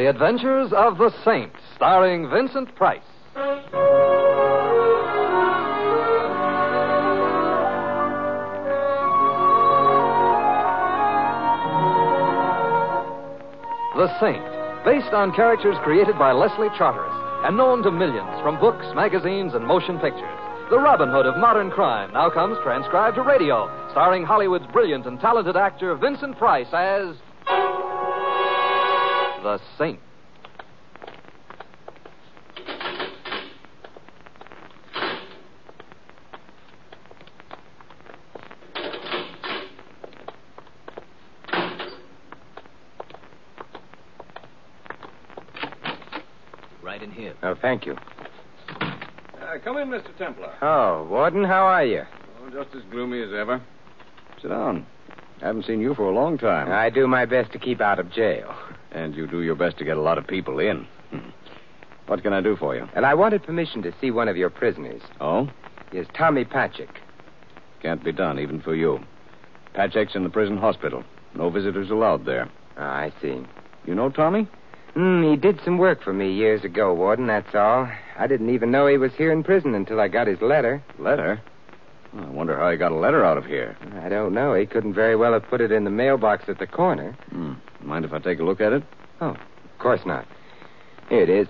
The Adventures of the Saint, starring Vincent Price. The Saint, based on characters created by Leslie Charteris and known to millions from books, magazines, and motion pictures. The Robin Hood of modern crime now comes transcribed to radio, starring Hollywood's brilliant and talented actor Vincent Price as the Saint. Right in here. Oh, thank you. Come in, Mr. Templar. Oh, Warden, how are you? Oh, just as gloomy as ever. Sit down. I haven't seen you for a long time. I do my best to keep out of jail. And you do your best to get a lot of people in. What can I do for you? And I wanted permission to see one of your prisoners. Oh? Yes, Tommy Patchek. Can't be done, even for you. Patchek's in the prison hospital. No visitors allowed there. Oh, I see. You know Tommy? He did some work for me years ago, Warden, that's all. I didn't even know he was here in prison until I got his letter. Letter? Oh, I wonder how he got a letter out of here. I don't know. He couldn't very well have put it in the mailbox at the corner. Mind if I take a look at it? Oh, of course not. Here it is.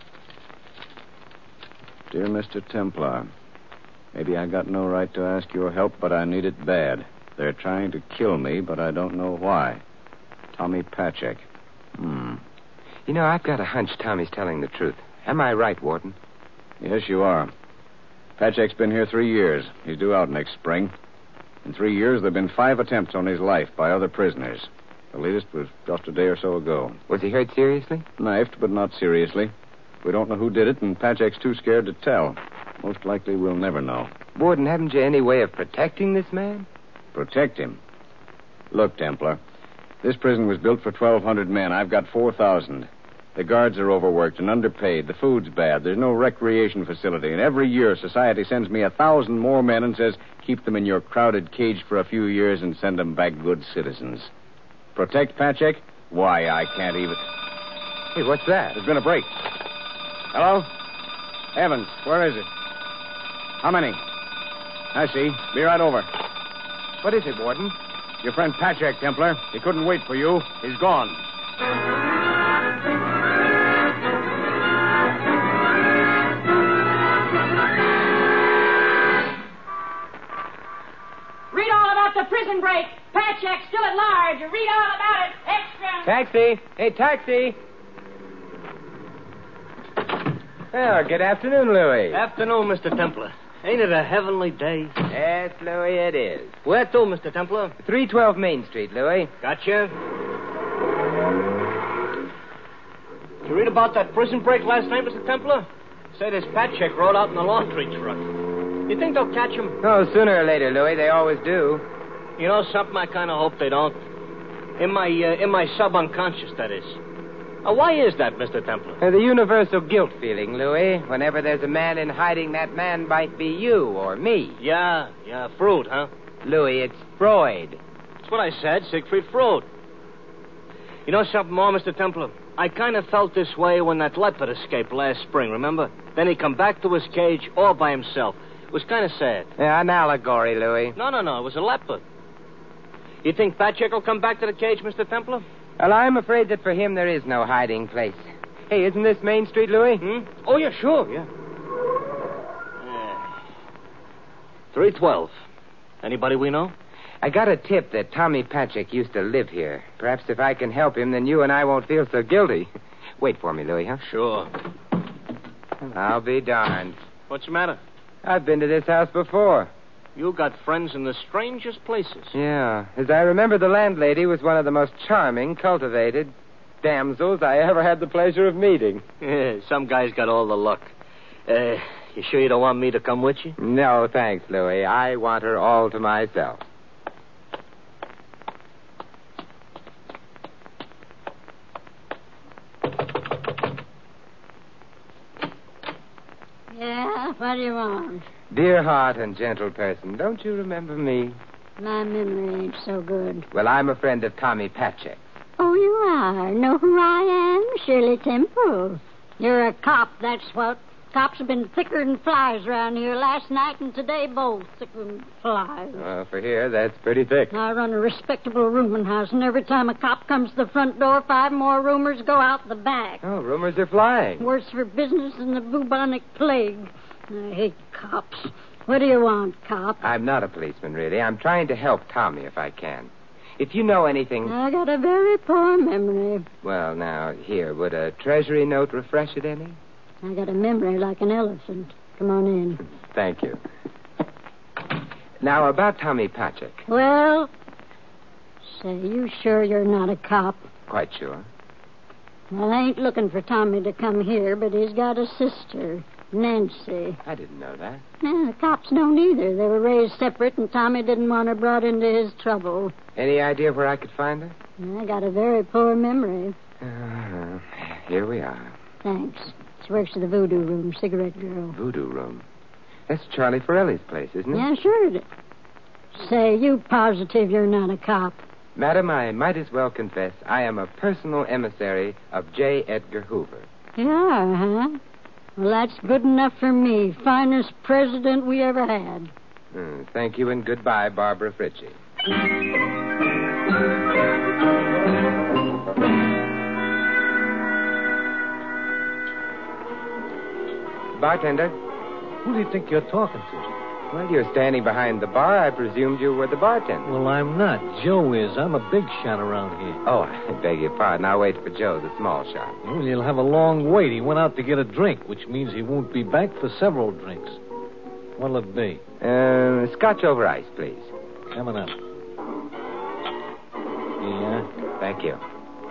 Dear Mr. Templar, maybe I got no right to ask your help, but I need it bad. They're trying to kill me, but I don't know why. Tommy Patchek. You know, I've got a hunch Tommy's telling the truth. Am I right, Warden? Yes, you are. Patchek's been here 3 years. He's due out next spring. In 3 years, there have been 5 attempts on his life by other prisoners. The latest was just a day or so ago. Was he hurt seriously? Knifed, but not seriously. We don't know who did it, and Patchek's too scared to tell. Most likely we'll never know. Warden, haven't you any way of protecting this man? Protect him? Look, Templar, this prison was built for 1,200 men. I've got 4,000. The guards are overworked and underpaid. The food's bad. There's no recreation facility. And every year, society sends me 1,000 more men and says, keep them in your crowded cage for a few years and send them back good citizens. Protect Patchek? Why, I can't even... Hey, what's that? There's been a break. Hello? Evans, where is it? How many? I see. Be right over. What is it, Warden? Your friend Patchek, Templar. He couldn't wait for you. He's gone. Read all about the prison break. Patchek still at large. Read all about it. Extra. Taxi! Hey, taxi! Oh, good afternoon, Louis. Afternoon, Mr. Templar. Ain't it a heavenly day? Yes, Louis, it is. Where to, Mr. Templar? 312 Main Street, Louis. Gotcha. Did you read about that prison break last night, Mr. Templar? Say this Patchek rode out in the laundry truck. You think they'll catch him? Oh, sooner or later, Louis. They always do. You know something? I kind of hope they don't. In my subconscious, that is. Why is that, Mr. Templar? The universal guilt feeling, Louis. Whenever there's a man in hiding, that man might be you or me. Yeah, Freud, huh? Louis, it's Freud. That's what I said, Siegfried Freud. You know something more, Mr. Templar? I kind of felt this way when that leopard escaped last spring, remember? Then he come back to his cage all by himself. It was kind of sad. Yeah, an allegory, Louis. No, it was a leopard. You think Patchek will come back to the cage, Mr. Templar? Well, I'm afraid that for him there is no hiding place. Hey, isn't this Main Street, Louis? Oh, yeah, sure, yeah. 312. Anybody we know? I got a tip that Tommy Patchek used to live here. Perhaps if I can help him, then you and I won't feel so guilty. Wait for me, Louis, huh? Sure. I'll be darned. What's the matter? I've been to this house before. You got friends in the strangest places. Yeah. As I remember, the landlady was one of the most charming, cultivated damsels I ever had the pleasure of meeting. Some guys got all the luck. You sure you don't want me to come with you? No, thanks, Louis. I want her all to myself. Yeah, what do you want? Dear heart and gentle person, don't you remember me? My memory ain't so good. Well, I'm a friend of Tommy Patchek. Oh, you I know who I am, Shirley Temple. You're a cop, that's what. Cops have been thicker than flies around here last night and today both, thicker than flies. Well, for here, that's pretty thick. I run a respectable rooming house, and every time a cop comes to the front door, 5 more rumors go out the back. Oh, rumors are flying. Worse for business than the bubonic plague. I hate cops. What do you want, cop? I'm not a policeman, really. I'm trying to help Tommy if I can. If you know anything... I got a very poor memory. Well, now, here, would a treasury note refresh it any? I got a memory like an elephant. Come on in. Thank you. Now, about Tommy Patrick. Well, say, you sure you're not a cop? Quite sure. Well, I ain't looking for Tommy to come here, but he's got a sister, Nancy. I didn't know that. Yeah, the cops don't either. They were raised separate, and Tommy didn't want her brought into his trouble. Any idea where I could find her? I got a very poor memory. Here we are. Thanks. She works at the Voodoo Room, cigarette girl. Voodoo Room? That's Charlie Forelli's place, isn't it? Yeah, sure it is. Say, you positive you're not a cop? Madam, I might as well confess I am a personal emissary of J. Edgar Hoover. You are, huh? Well, that's good enough for me. Finest president we ever had. Thank you and goodbye, Barbara Fritchie. Bartender. Who do you think you're talking to? Well, you're standing behind the bar. I presumed you were the bartender. Well, I'm not. Joe is. I'm a big shot around here. Oh, I beg your pardon. I'll wait for Joe, the small shot. Well, he'll have a long wait. He went out to get a drink, which means he won't be back for several drinks. What'll it be? Scotch over ice, please. Coming up. Yeah? Thank you.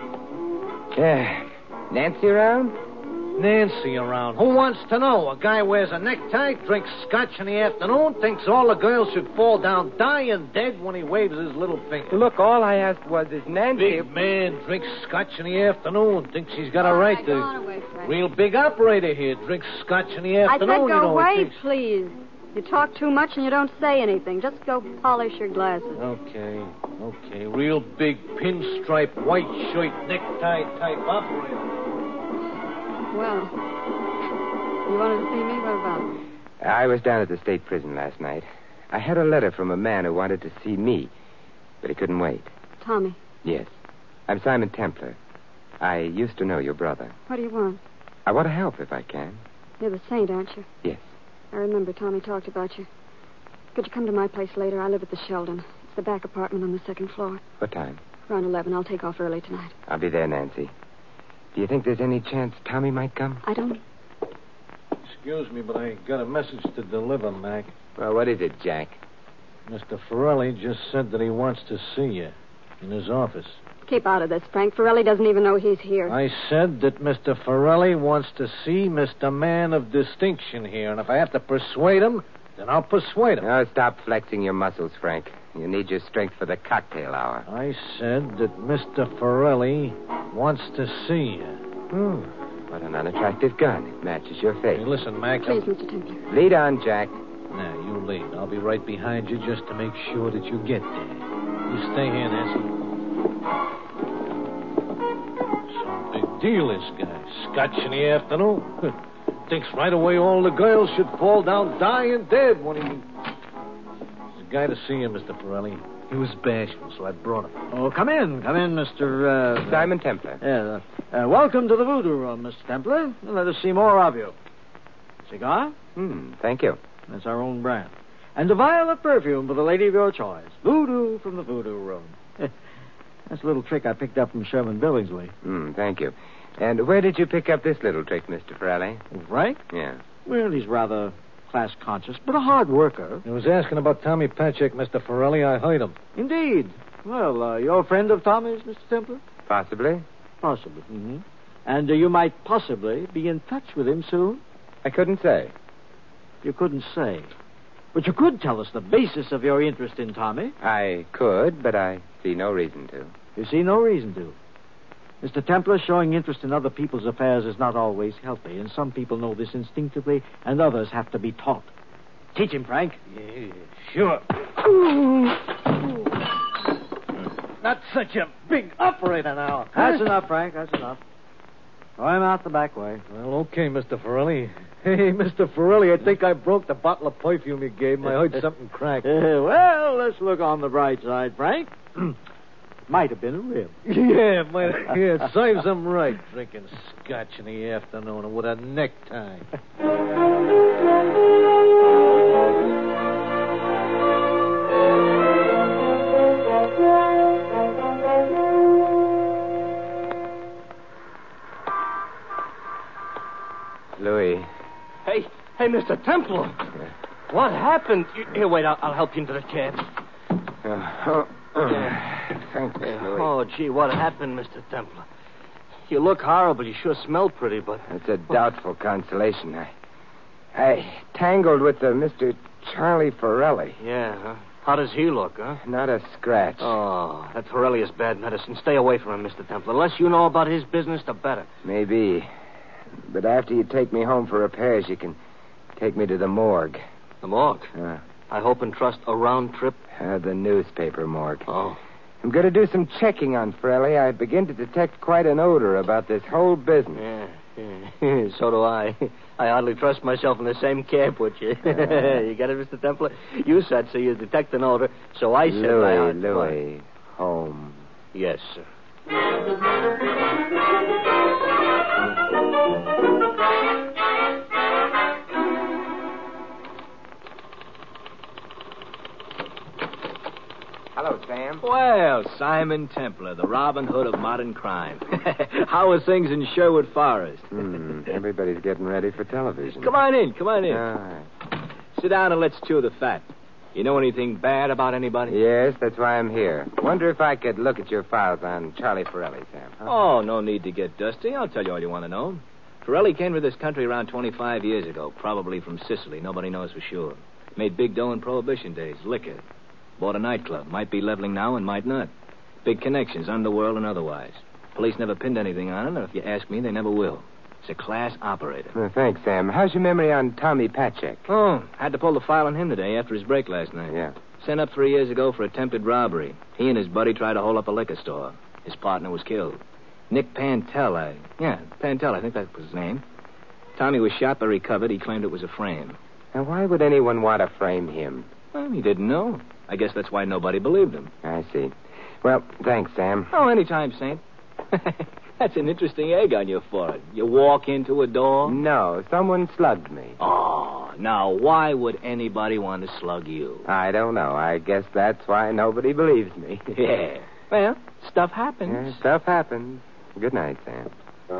Nancy around? Nancy around. Who wants to know? A guy wears a necktie, drinks scotch in the afternoon, thinks all the girls should fall down dying dead when he waves his little finger. Look, all I asked was, is Nancy... Big man drinks scotch in the afternoon, thinks he's got a right to... Real big operator here drinks scotch in the I afternoon. said go away, thinks... please. You talk too much and you don't say anything. Just go polish your glasses. Okay. Real big pinstripe, white shirt, necktie type operator. Well, you wanted to see me? What about? I was down at the state prison last night. I had a letter from a man who wanted to see me, but he couldn't wait. Tommy. Yes. I'm Simon Templar. I used to know your brother. What do you want? I want to help if I can. You're the saint, aren't you? Yes. I remember Tommy talked about you. Could you come to my place later? I live at the Sheldon. It's the back apartment on the second floor. What time? Around 11. I'll take off early tonight. I'll be there, Nancy. Do you think there's any chance Tommy might come? I don't. Excuse me, but I got a message to deliver, Mac. Well, what is it, Jack? Mr. Forelli just said that he wants to see you in his office. Keep out of this, Frank. Forelli doesn't even know he's here. I said that Mr. Forelli wants to see Mr. Man of Distinction here, and if I have to persuade him, then I'll persuade him. Oh, stop flexing your muscles, Frank. You need your strength for the cocktail hour. I said that Mr. Forelli wants to see you. What an unattractive gun. It matches your face. Hey, listen, Mac. Please, Mr. Templar. Lead on, Jack. Now, you lead. I'll be right behind you just to make sure that you get there. You stay here, Nancy. Some big deal, this guy. Scotch in the afternoon. Thinks right away all the girls should fall down dying dead when he... There's a guy to see you, Mr. Forelli. He was bashful, so I brought him. Oh, come in, Mr. Simon Templar. Yeah, welcome to the Voodoo Room, Mr. Templar. Let us see more of you. Cigar? Thank you. That's our own brand. And a vial of perfume for the lady of your choice. Voodoo from the Voodoo Room. That's a little trick I picked up from Sherman Billingsley. Thank you. And where did you pick up this little trick, Mr. Forelli? Frank? Yeah. Well, he's rather class-conscious, but a hard worker. He was asking about Tommy Patrick, Mr. Forelli. I heard him. Indeed. Well, you're a friend of Tommy's, Mr. Templar? Possibly. Possibly. Mm-hmm. And you might possibly be in touch with him soon? I couldn't say. You couldn't say. But you could tell us the basis of your interest in Tommy. I could, but I see no reason to. You see no reason to. Mr. Templar, showing interest in other people's affairs is not always healthy, and some people know this instinctively, and others have to be taught. Teach him, Frank. Yeah, sure. not such a big operator now. That's enough, Frank. That's enough. Throw him out the back way. Well, okay, Mr. Forelli. Hey, Mr. Forelli, I think I broke the bottle of perfume you gave me. I heard something crack. Well, let's look on the bright side, Frank. Might have been a rib. Yeah, serves him right. Drinking scotch in the afternoon with a necktie. Louis. Hey, Mr. Templar. What happened? Here, wait, I'll help you into the cab. Thanks, Louis. Oh, gee, what happened, Mr. Templar? You look horrible. You sure smell pretty, but... It's a doubtful consolation. I tangled with the Mr. Charlie Forelli. Yeah, huh? How does he look, huh? Not a scratch. Oh, that Forelli is bad medicine. Stay away from him, Mr. Templar. The less you know about his business, the better. Maybe. But after you take me home for repairs, you can take me to the morgue. The morgue? I hope and trust a round trip. The newspaper morgue. Oh. I'm going to do some checking on Forelli. I begin to detect quite an odor about this whole business. Yeah. So do I. I hardly trust myself in the same cab with you. You get it, Mr. Templar? You said so you detect an odor, so I said... Louis, home. Yes, sir. Hello, Sam. Well, Simon Templar, the Robin Hood of modern crime. How are things in Sherwood Forest? Everybody's getting ready for television. Come on in. All right. Sit down and let's chew the fat. You know anything bad about anybody? Yes, that's why I'm here. Wonder if I could look at your files on Charlie Forelli, Sam. Huh? Oh, no need to get dusty. I'll tell you all you want to know. Forelli came to this country around 25 years ago, probably from Sicily. Nobody knows for sure. Made big dough in Prohibition days, liquor. Bought a nightclub. Might be leveling now and might not. Big connections, underworld and otherwise. Police never pinned anything on him, and if you ask me, they never will. He's a class operator. Well, thanks, Sam. How's your memory on Tommy Patchek? Oh, had to pull the file on him today after his break last night. Yeah. Sent up 3 years ago for attempted robbery. He and his buddy tried to hold up a liquor store. His partner was killed. Nick Pantel, Pantel, I think that was his name. Tommy was shot but recovered. He claimed it was a frame. Now, why would anyone want to frame him? Well, he didn't know. I guess that's why nobody believed him. I see. Well, thanks, Sam. Oh, anytime, Saint. That's an interesting egg on your forehead. You walk into a door? No, someone slugged me. Oh, now, why would anybody want to slug you? I don't know. I guess that's why nobody believes me. Yeah. Well, stuff happens. Yeah, stuff happens. Good night, Sam.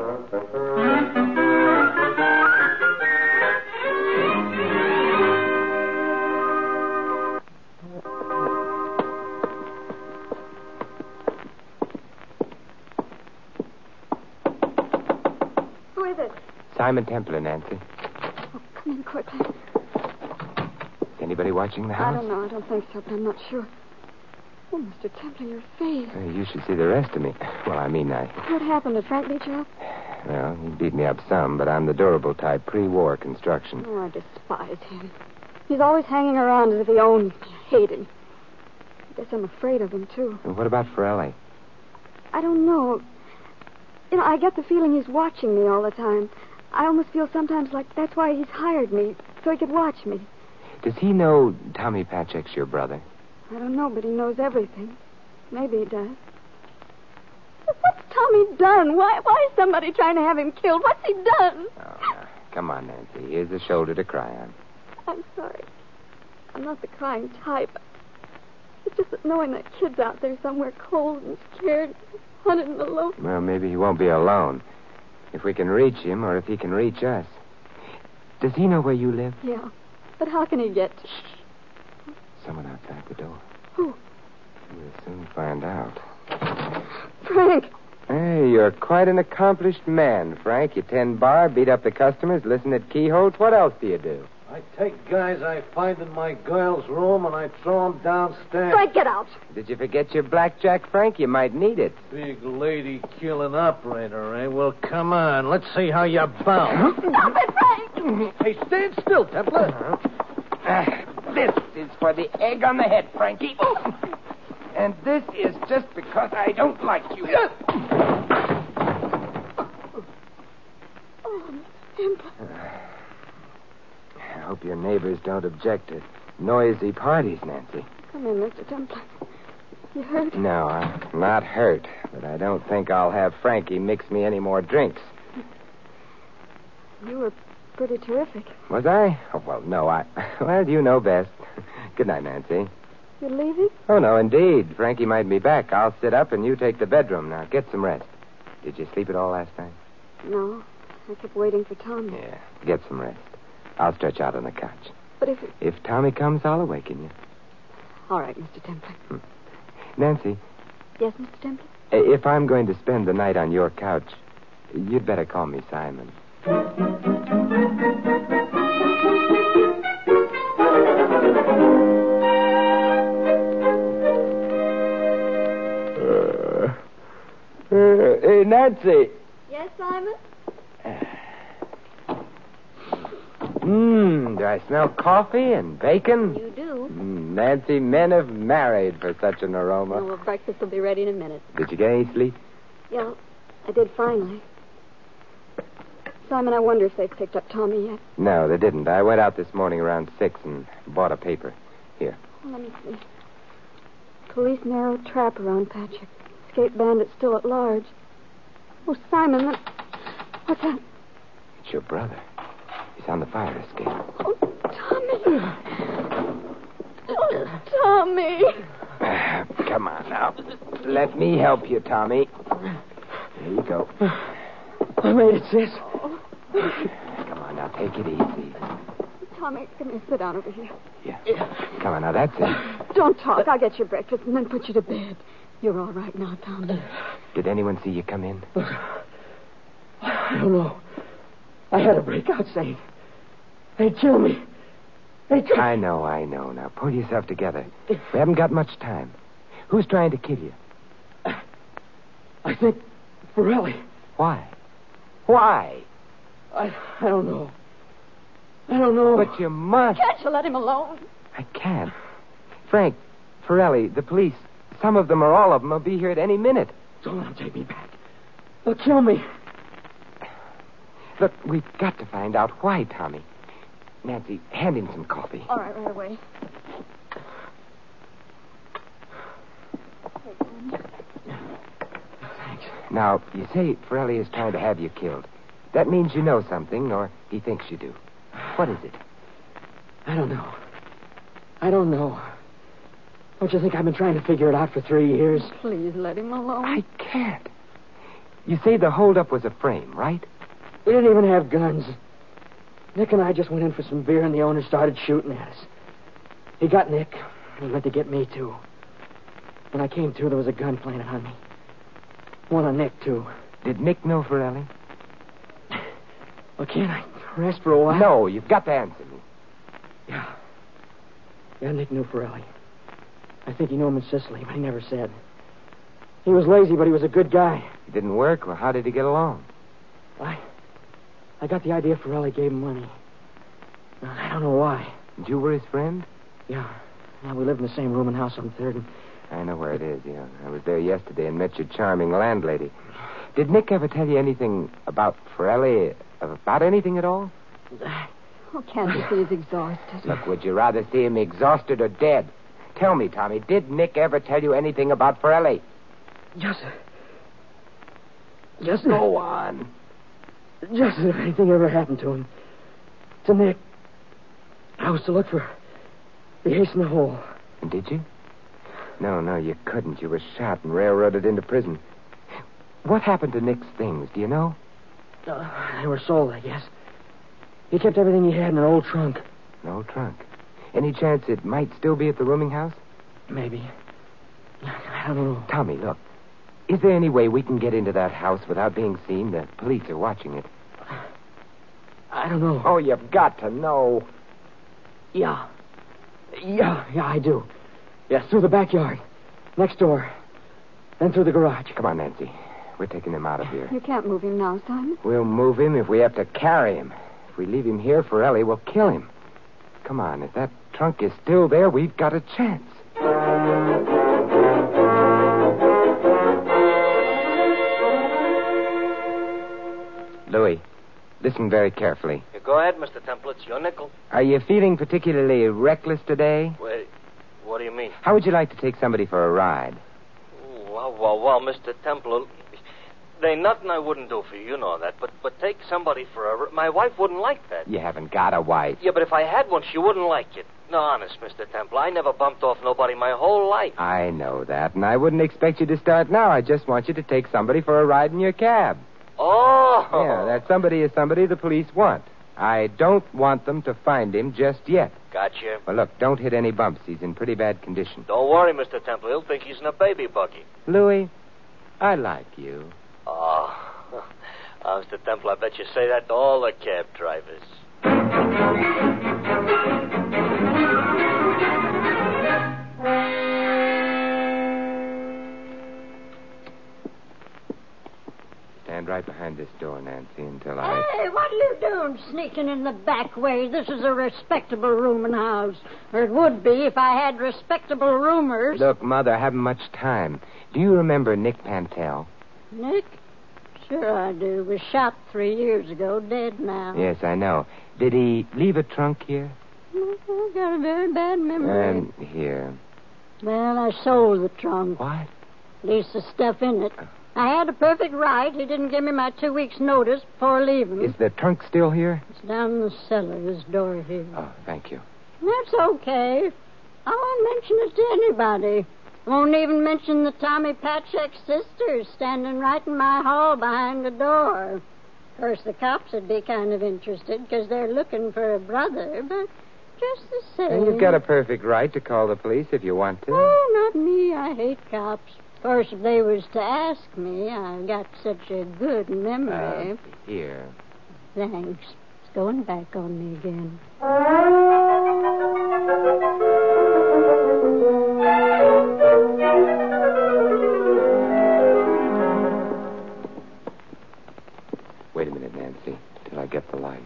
Who is it? Simon Templar, Nancy. Oh, come in quickly. Is anybody watching the house? I don't know. I don't think so, but I'm not sure. Oh, Mr. Templar, your face. You should see the rest of me. Well, I mean, What happened? Did Frank beat you up? Well, he beat me up some, but I'm the durable type, pre-war construction. Oh, I despise him. He's always hanging around as if he owned me. I hate him. I guess I'm afraid of him, too. And what about Forelli? I don't know. You know, I get the feeling he's watching me all the time. I almost feel sometimes like that's why he's hired me, so he could watch me. Does he know Tommy Patchek's your brother? I don't know, but he knows everything. Maybe he does. What's Tommy done? Why is somebody trying to have him killed? What's he done? Oh, now, come on, Nancy. Here's a shoulder to cry on. I'm sorry. I'm not the crying type. It's just that knowing that kid's out there somewhere cold and scared, hunted and alone. Well, maybe he won't be alone. If we can reach him, or if he can reach us. Does he know where you live? Yeah. But how can he get... Someone outside the door. Who? We'll soon find out. Frank! Hey, you're quite an accomplished man, Frank. You tend bar, beat up the customers, listen at keyholes. What else do you do? I take guys I find in my girl's room and I throw them downstairs. Frank, get out! Did you forget your blackjack, Frank? You might need it. Big lady killing operator, eh? Well, come on. Let's see how you bounce. Stop it, Frank! Hey, stand still, Templar. This is for the egg on the head, Frankie. And this is just because I don't like you. Oh, Mr. Templar. I hope your neighbors don't object to noisy parties, Nancy. Come in, Mr. Templar. You hurt? No, I'm not hurt, but I don't think I'll have Frankie mix me any more drinks. You were pretty terrific. Was I? Oh, well, no, Well, you know best. Good night, Nancy. You're leaving? Oh, no, indeed. Frankie might be back. I'll sit up and you take the bedroom. Now, get some rest. Did you sleep at all last night? No. I kept waiting for Tommy. Yeah, get some rest. I'll stretch out on the couch. But If Tommy comes, I'll awaken you. All right, Mr. Templar. Nancy. Yes, Mr. Templar? If I'm going to spend the night on your couch, you'd better call me Simon. Hey, Nancy. Yes, Simon? Do I smell coffee and bacon? You do. Nancy, men have married for such an aroma. Well, breakfast will be ready in a minute. Did you get any sleep? Yeah, I did finally. Simon, I wonder if they've picked up Tommy yet. No, they didn't. I went out this morning around 6 and bought a paper. Here. Well, let me see. Police narrow trap around Patrick. Escape bandit still at large. Oh, Simon, what's that? It's your brother. He's on the fire escape. Oh, Tommy. Oh, Tommy. Come on now. Let me help you, Tommy. There you go. I made it, sis. Come on now, take it easy. Tommy, come here, sit down over here. Yeah. Come on now, that's it. Don't talk. I'll get your breakfast and then put you to bed. You're all right now, Tommy. Did anyone see you come in? I don't know. I had a breakout saying they'd kill me. I know. Now, pull yourself together. We haven't got much time. Who's trying to kill you? I think Forelli. Why? Why? I don't know. I don't know. But you must. Can't you let him alone? I can't. Frank, Forelli, the police, some of them or all of them will be here at any minute. Don't let them take me back. They'll kill me. Look, we've got to find out why, Tommy. Nancy, hand him some coffee. All right, right away. Thanks. Now, you say Forelli is trying to have you killed. That means you know something, or he thinks you do. What is it? I don't know. Don't you think I've been trying to figure it out for 3 years? Please let him alone. I can't. You say the holdup was a frame, right? We didn't even have guns. Nick and I just went in for some beer, and the owner started shooting at us. He got Nick, and he went to get me, too. When I came to, there was a gun planted on me. One on Nick, too. Did Nick know Forelli? Well, can't I rest for a while? No, you've got to answer me. Yeah, Nick knew Forelli. I think he knew him in Sicily, but he never said. He was lazy, but he was a good guy. It didn't work? Well, how did he get along? I got the idea Forelli gave him money. I don't know why. And you were his friend? Yeah. Now, we live in the same room and house on 3rd and... I know where it is, yeah. I was there yesterday and met your charming landlady. Did Nick ever tell you anything about Forelli? About anything at all? Oh, can't you see he's exhausted? Look, would you rather see him exhausted or dead? Tell me, Tommy, did Nick ever tell you anything about Forelli? Just go on. Just if anything ever happened to him. To Nick. I was to look for the ace in the hole. And did you? No, you couldn't. You were shot and railroaded into prison. What happened to Nick's things, do you know? They were sold, I guess. He kept everything he had in an old trunk. An old trunk? Any chance it might still be at the rooming house? Maybe. I don't know. Tommy, look. Is there any way we can get into that house without being seen? The police are watching it. I don't know. Oh, you've got to know. Yeah, I do. Yeah, through the backyard. Next door. Then through the garage. Come on, Nancy. We're taking him out of here. You can't move him now, Simon. We'll move him if we have to carry him. If we leave him here, Forelli will kill him. Come on, if that trunk is still there, we've got a chance. Listen very carefully. You go ahead, Mr. Temple. It's your nickel. Are you feeling particularly reckless today? Wait, what do you mean? How would you like to take somebody for a ride? Well, Mr. Temple, there ain't nothing I wouldn't do for you. You know that. But take somebody for a... My wife wouldn't like that. You haven't got a wife. Yeah, but if I had one, she wouldn't like it. No, honest, Mr. Temple, I never bumped off nobody my whole life. I know that, and I wouldn't expect you to start now. I just want you to take somebody for a ride in your cab. Oh! Yeah, that somebody is somebody the police want. I don't want them to find him just yet. Gotcha. Well, look, don't hit any bumps. He's in pretty bad condition. Don't worry, Mr. Temple. He'll think he's in a baby buggy. Louis, I like you. Oh, Mr. Temple, I bet you say that to all the cab drivers. Stand right behind this door, Nancy, until I... Hey, what are you doing sneaking in the back way? This is a respectable rooming house. Or it would be if I had respectable roomers. Look, Mother, I haven't much time. Do you remember Nick Pantel? Nick? Sure I do. Was shot 3 years ago, dead now. Yes, I know. Did he leave a trunk here? I've got a very bad memory. Here. Well, I sold the trunk. What? At least the stuff in it. I had a perfect right. He didn't give me my 2 weeks' notice before leaving. Is the trunk still here? It's down in the cellar, this door here. Oh, thank you. That's okay. I won't mention it to anybody. I won't even mention the Tommy Patchak sisters standing right in my hall behind the door. Of course, the cops would be kind of interested because they're looking for a brother, but just the same. And you've got a perfect right to call the police if you want to. Oh, not me. I hate cops. Of course, if they was to ask me, I've got such a good memory. Here. Thanks. It's going back on me again. Wait a minute, Nancy, till I get the light.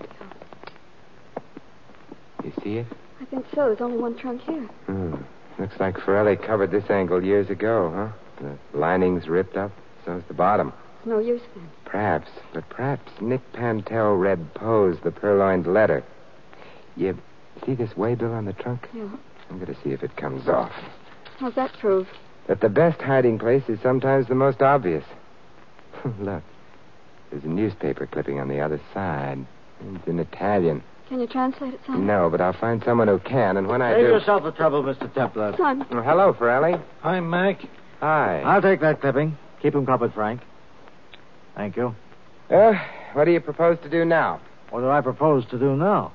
You see it? I think so. There's only one trunk here. Looks like Forelli covered this angle years ago, huh? The lining's ripped up. So's the bottom. It's no use then. Perhaps Nick Pantel read Poe's The Purloined Letter. You see this waybill on the trunk? Yeah. I'm going to see if it comes off. How's that prove? That the best hiding place is sometimes the most obvious. Look, there's a newspaper clipping on the other side. It's in Italian. Can you translate it, son? No, but I'll find someone who can, and when I Save do... yourself the trouble, Mr. Templar. Son. Oh, hello, Forelli. Hi, Mac. Hi. I'll take that clipping. Keep him covered, Frank. Thank you. What do you propose to do now? What do I propose to do now?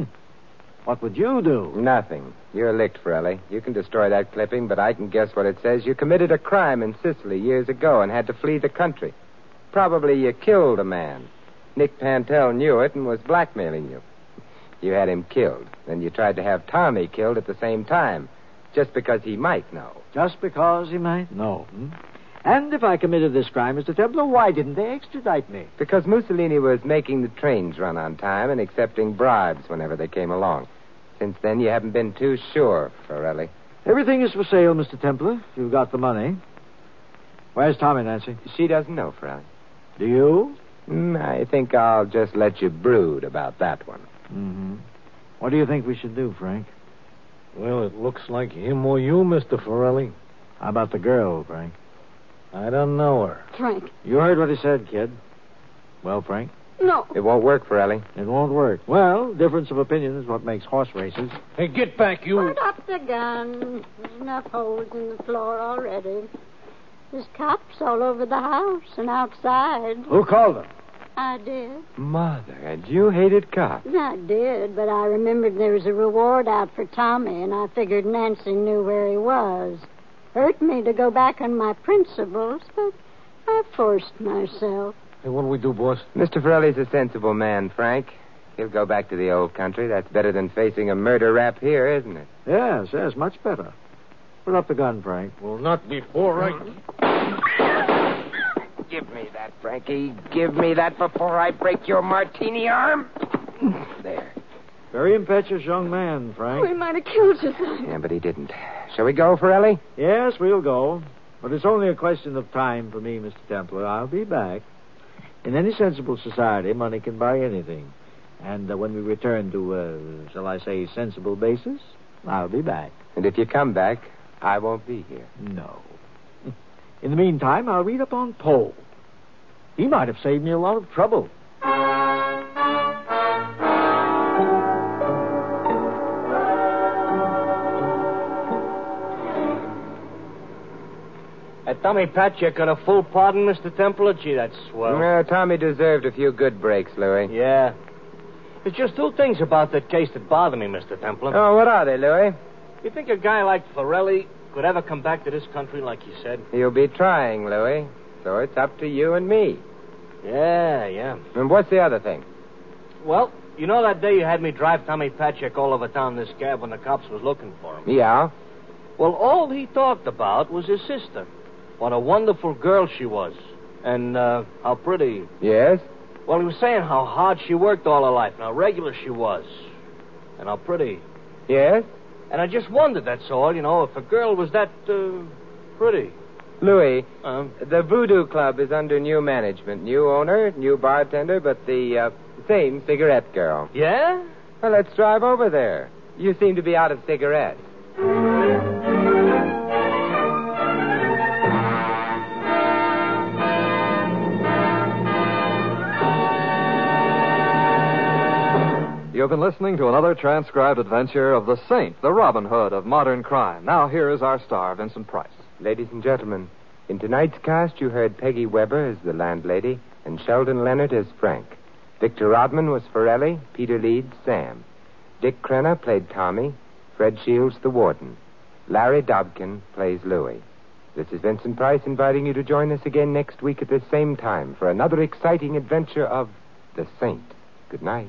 What would you do? Nothing. You're licked, Forelli. You can destroy that clipping, but I can guess what it says. You committed a crime in Sicily years ago and had to flee the country. Probably you killed a man. Nick Pantel knew it and was blackmailing you. You had him killed. Then you tried to have Tommy killed at the same time, just because he might know. Just because he might know. And if I committed this crime, Mr. Templar, why didn't they extradite me? Because Mussolini was making the trains run on time and accepting bribes whenever they came along. Since then, you haven't been too sure, Forelli. Everything is for sale, Mr. Templar. You've got the money. Where's Tommy, Nancy? She doesn't know, Forelli. Do you? I think I'll just let you brood about that one. What do you think we should do, Frank? Well, it looks like him or you, Mr. Forelli. How about the girl, Frank? I don't know her. Frank. You heard what he said, kid. Well, Frank? No. It won't work, Forelli. It won't work. Well, difference of opinion is what makes horse races. Hey, get back, you. Put up the gun. There's enough holes in the floor already. There's cops all over the house and outside. Who called them? I did. Mother, and you hated cops. I did, but I remembered there was a reward out for Tommy, and I figured Nancy knew where he was. Hurt me to go back on my principles, but I forced myself. Hey, what'll we do, boss? Mr. Forelli's a sensible man, Frank. He'll go back to the old country. That's better than facing a murder rap here, isn't it? Yes, much better. Put up the gun, Frank. Well, not before I... Give me that, Frankie. Give me that before I break your martini arm. There. Very impetuous young man, Frank. We might have killed you, son. Yeah, but he didn't. Shall we go, Forelli? Yes, we'll go. But it's only a question of time for me, Mr. Templar. I'll be back. In any sensible society, money can buy anything. And when we return to, shall I say, sensible basis, I'll be back. And if you come back, I won't be here. No. In the meantime, I'll read up on Poe. He might have saved me a lot of trouble. Tommy Patchek got a full pardon, Mr. Templar? Gee, that's swell. Tommy deserved a few good breaks, Louis. Yeah. There's just two things about that case that bother me, Mr. Templar. Oh, what are they, Louis? You think a guy like Forelli could ever come back to this country like you said? He'll be trying, Louis. So it's up to you and me. Yeah. And what's the other thing? Well, you know that day you had me drive Tommy Patchek all over town in this cab when the cops was looking for him? Yeah. Well, all he talked about was his sister. What a wonderful girl she was. And how pretty. Yes? Well, he was saying how hard she worked all her life and how regular she was. And how pretty. Yes? And I just wondered, that's all, if a girl was that pretty. Louis, the Voodoo Club is under new management. New owner, new bartender, but the same cigarette girl. Yeah? Well, let's drive over there. You seem to be out of cigarettes. You've been listening to another transcribed adventure of the Saint, the Robin Hood of modern crime. Now here is our star, Vincent Price. Ladies and gentlemen, in tonight's cast you heard Peggy Weber as the landlady and Sheldon Leonard as Frank. Victor Rodman was Forelli, Peter Leeds, Sam. Dick Crenna played Tommy, Fred Shields the warden. Larry Dobkin plays Louis. This is Vincent Price inviting you to join us again next week at this same time for another exciting adventure of the Saint. Good night.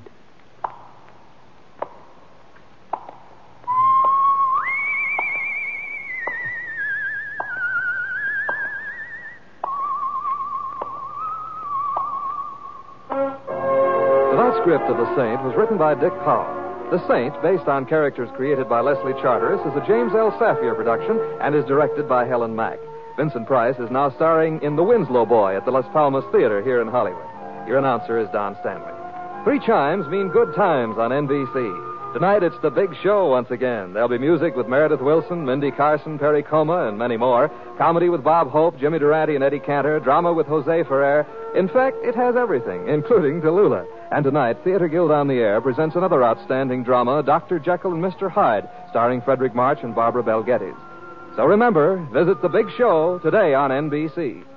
Script of The Saint was written by Dick Powell. The Saint, based on characters created by Leslie Charteris, is a James L. Safier production and is directed by Helen Mack. Vincent Price is now starring in The Winslow Boy at the Las Palmas Theater here in Hollywood. Your announcer is Don Stanley. 3 chimes mean good times on NBC. Tonight it's the big show once again. There'll be music with Meredith Wilson, Mindy Carson, Perry Como, and many more. Comedy with Bob Hope, Jimmy Durante, and Eddie Cantor. Drama with Jose Ferrer. In fact, it has everything, including Tallulah. And tonight, Theater Guild on the Air presents another outstanding drama, Dr. Jekyll and Mr. Hyde, starring Frederick March and Barbara Bel Geddes. So remember, visit the big show today on NBC.